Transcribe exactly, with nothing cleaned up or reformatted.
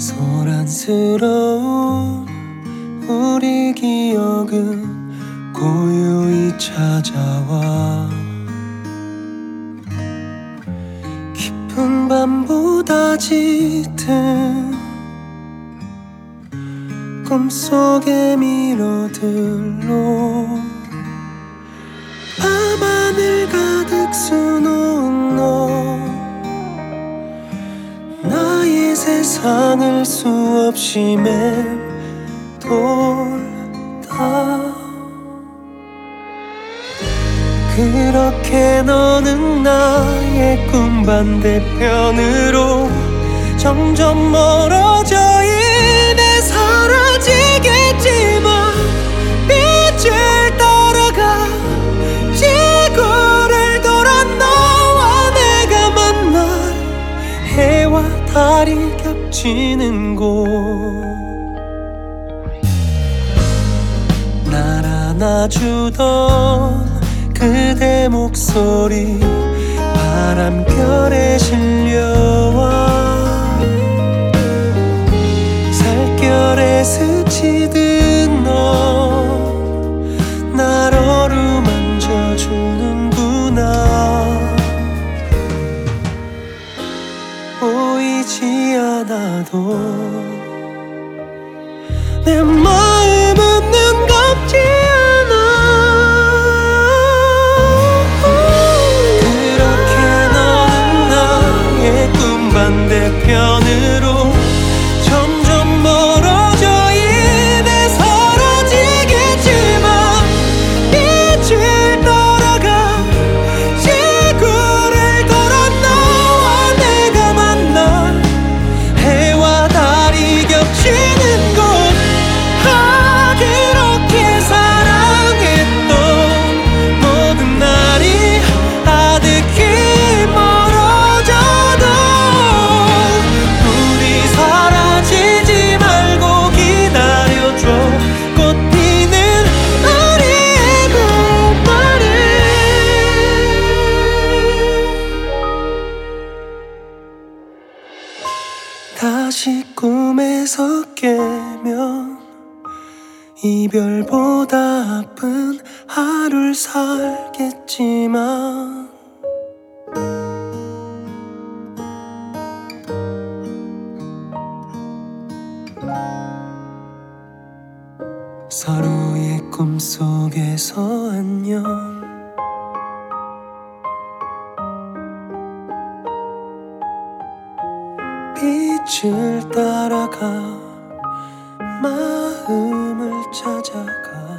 소란스러운 우리 기억은 고요히 찾아와 깊은 밤보다 짙은 꿈속의 미로들로 밤하늘 가득 수놓은 너 나의 세상을 수없이 맴돌다 그렇게 너는 나의 꿈 반대편으로 점점 멀어져 이내 사라지겠지만 빛을 따라가 지구를 돌아 너와 내가 만날 해와 달이 겹치는 곳 날 안아주던 그대 목소리 바람결에 실려와 살결에 스치듯 너 날 어루만져 주는구나 보이지 않아도 내 마음은 눈 감지 않아 그렇게 너는 나의 꿈 반대편으로 점점 멀어져 이내 사라지겠지만 빛을 따라가 지구를 돌아 너와 내가 만나 해와 달이 겹치는 곳 아 그렇게 사랑했던 모든 날이 아득히 멀어져도 우리 사라지지 말고 기다려줘 꽃 피는 우리의 봄날을 다시 꿈에서 깨면 이별보다 아픈 하루를 살겠지만 서로의 꿈속에서 안녕 빛을 따라가 마음을 찾아가